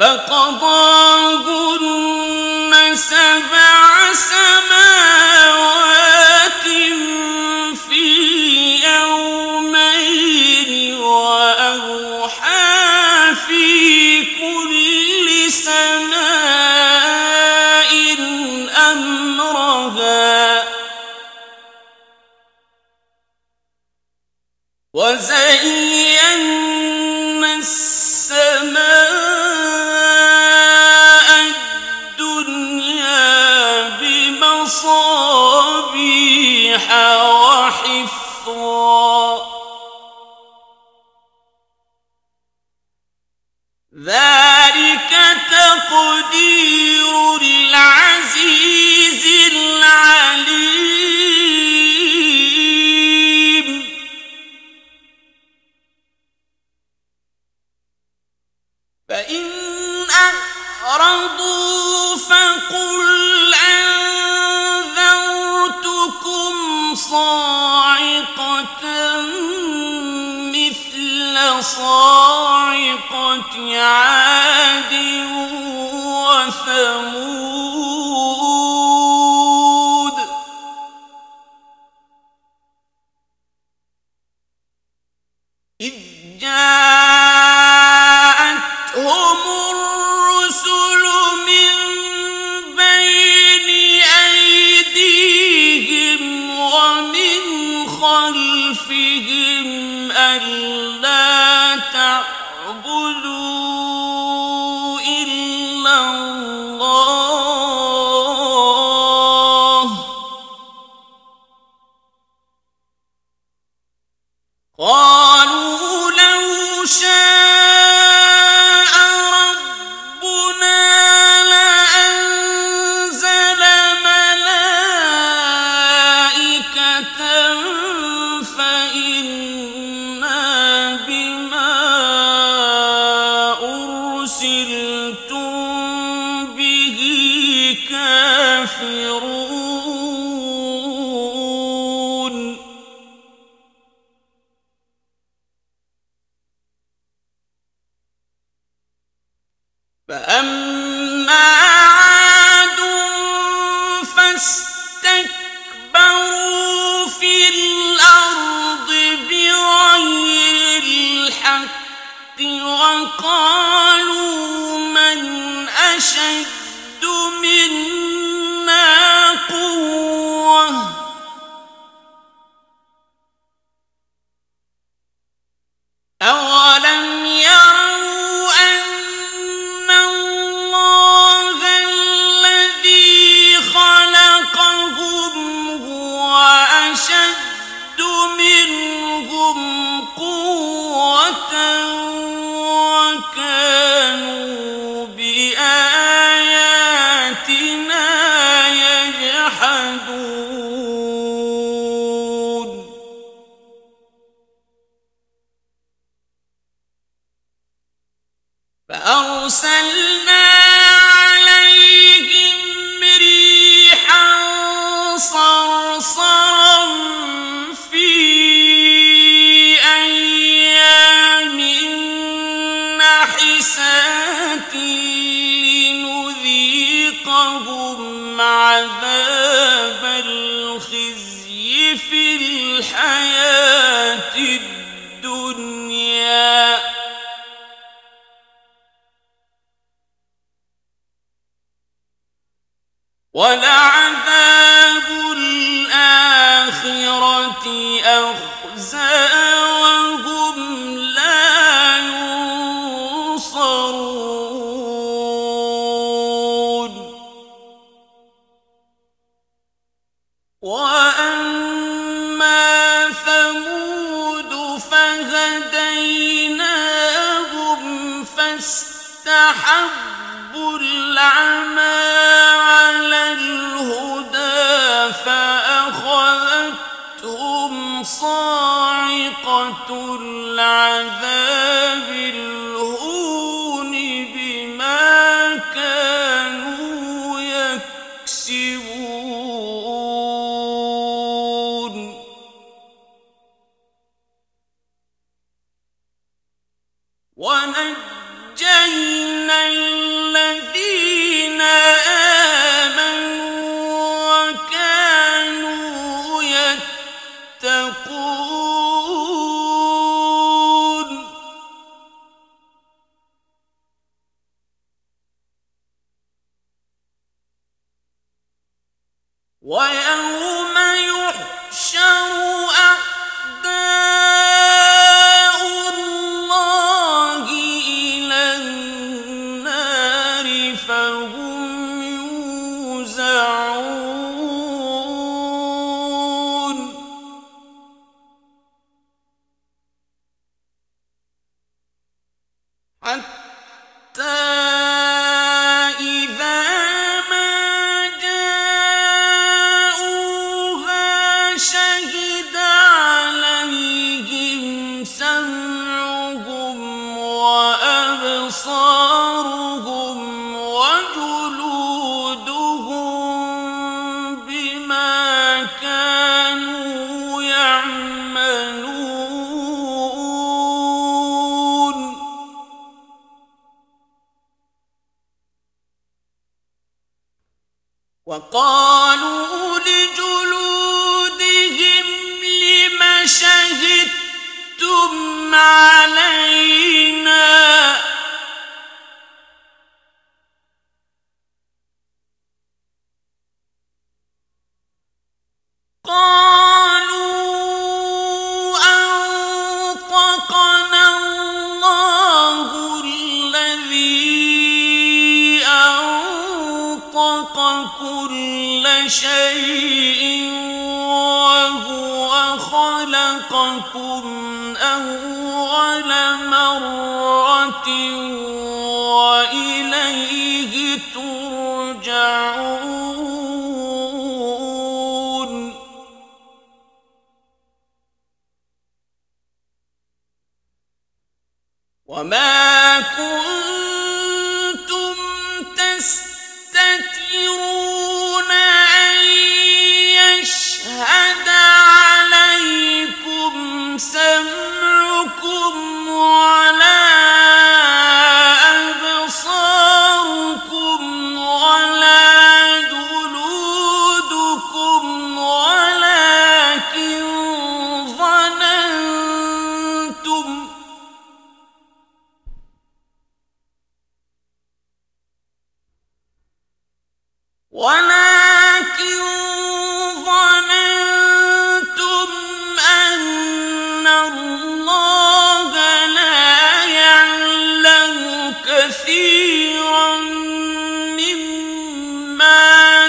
فقضاهن 7 سماوات في يومين وأوحى في كل سماء أمرها وزينا السماء الدنيا بمصابيح وحفظا ذلك تقدير العزيز العليم فإن أعرضوا فقل أنذرتكم صاعقة مثل صاعقة عاد وثمود إذ جاءتهم الرسل من بين أيديهم ومن خلفهم ألا تعبدوا إلا الله قالوا لو شاء ربنا لأنزل ملائكة فإنا بما أرسلتم به كافرون فأما عاد فاستكبروا في الأرض بغير الحق وقالوا من أشد منا قوة أولم يروا أن الله الذي خلقهم هو أشد منهم قوة وكانوا بآياتنا يجحدون فأرسلنا عليهم ريحا صرصرا في أيام نحسات لنذيقهم عذاب الخزي في الحياة الدنيا ولعذاب الآخرة أخزى وهم لا ينصرون وأما ثمود فهديناهم فاستحبوا العمى على الهدى فأخذتهم صاعقة العذاب الهون بما كانوا يكسبون ونجينا آمنوا وكانوا يتقون ويوم يحشر أعداء الله إلى النار فهم يوزعون حتى إذا ما جاءوها شهد عليهم سمعهم وأبصارهم وجلودهم بما كانوا يعملون وقالوا لجلودهم لم شهدتم علينا قالوا أنطقنا الله الذي أنطق كل شيء وهو خلقكم أول مرة وإليه ترجعون وما كنتم تستترون أن يشهد عليكم سمعكم ولا أبصاركم ولا جلودكم ولكن ظننتم أن الله لا يعلم كثيرا مما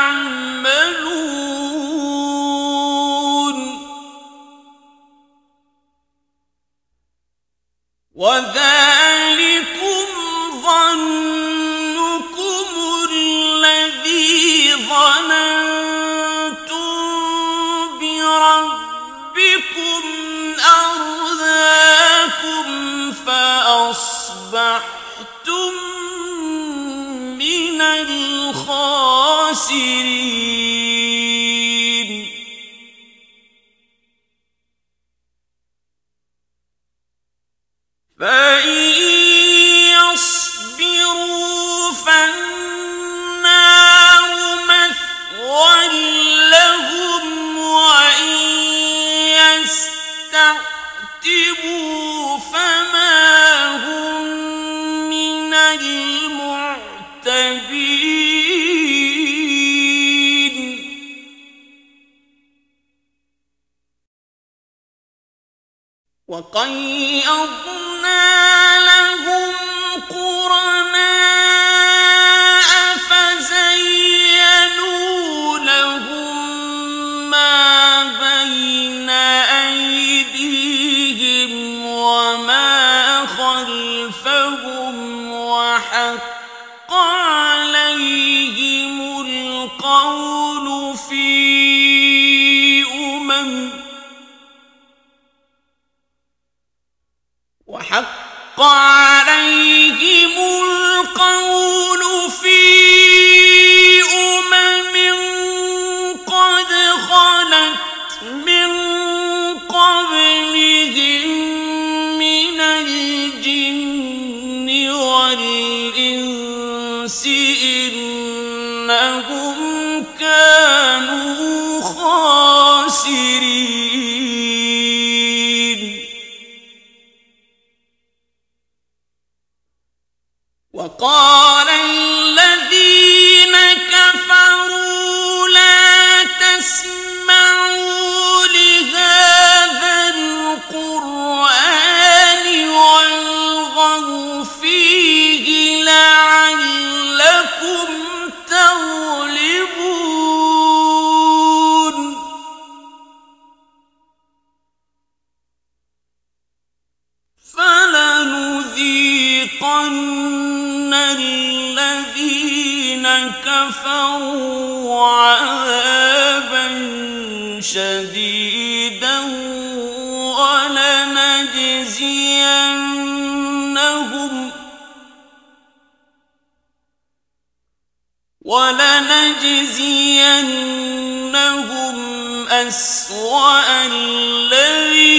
تعملون وذلكم ظنكم الذي ظننتم بربكم أرداكم فأصبحتم من الخاسرين فإن يصبروا فالنار مثوى لهم وإن يستعتبوا فما هم من المعتبين وقيضنا لهم قرناء فزينوا لهم ما بين أيديهم وما خلفهم وحق عليهم القول في قد خلت من قبلهم من الجن والإنس أنهم كانوا خاسرين. وقال الذين كفروا لا تسمعوا لهذا القرآن والغوا فيه لعلكم تغلبون. فلنذيقن الذين كفروا عذابا شديدا ولنجزينهم أسوأ الذي